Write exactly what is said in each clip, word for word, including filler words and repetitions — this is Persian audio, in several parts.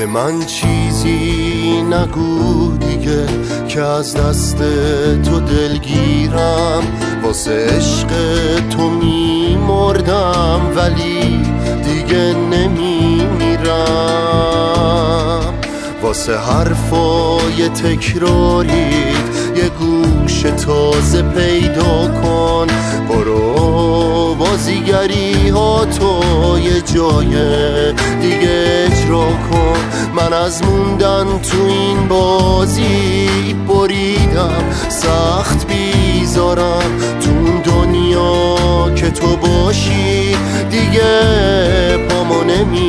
به من چیزی نگو دیگه که از دست تو دلگیرم، واسه عشق تو می مردم ولی دیگه نمی میرم. واسه حرفای تکراریت یه گوش تازه پیدا کن، برو بازیگری ها تو یه جای دیگه اجرا کن. من از موندن تو این بازی بریدم، سخت بیزارم تو اون دنیا که تو باشی دیگه پامو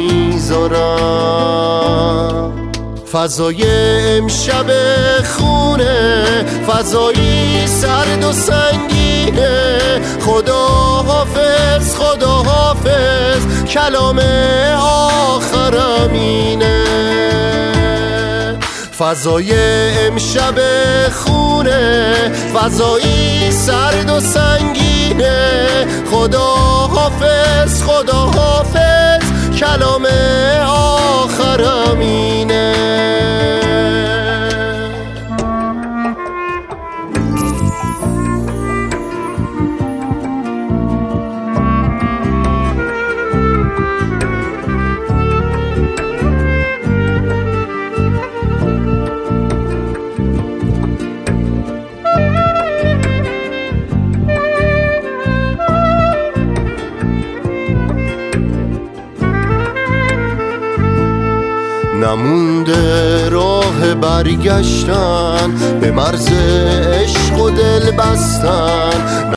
نمیذارم. فضای امشب خونه فضایی سرد و سنگینه، خدا حافظ خدا حافظ کلام آخرم اینه. فضای امشب خونه فضایی سرد و سنگینه، خدا حافظ خدا حافظ کلام آخرم اینه. نمونده راه برگشتن، به مرز عشق و دل بستن.